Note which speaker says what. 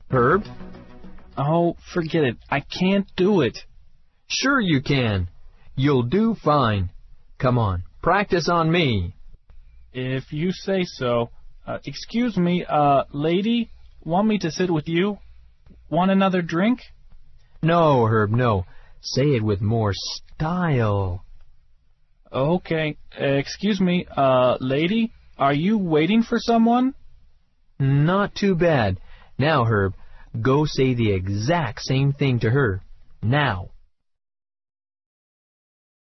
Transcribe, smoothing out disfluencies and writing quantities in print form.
Speaker 1: Herb?
Speaker 2: Oh, forget it. I can't do it.
Speaker 1: Sure you can. You'll do fine. Come on, practice on me.
Speaker 2: If you say so. Excuse me, lady, want me to sit with you? Want another drink?
Speaker 1: No, Herb, no. Say it with more style.
Speaker 2: Okay. Excuse me, lady, are you waiting for someone?
Speaker 1: Not too bad. Now, Herb, go say the exact same thing to her. Now.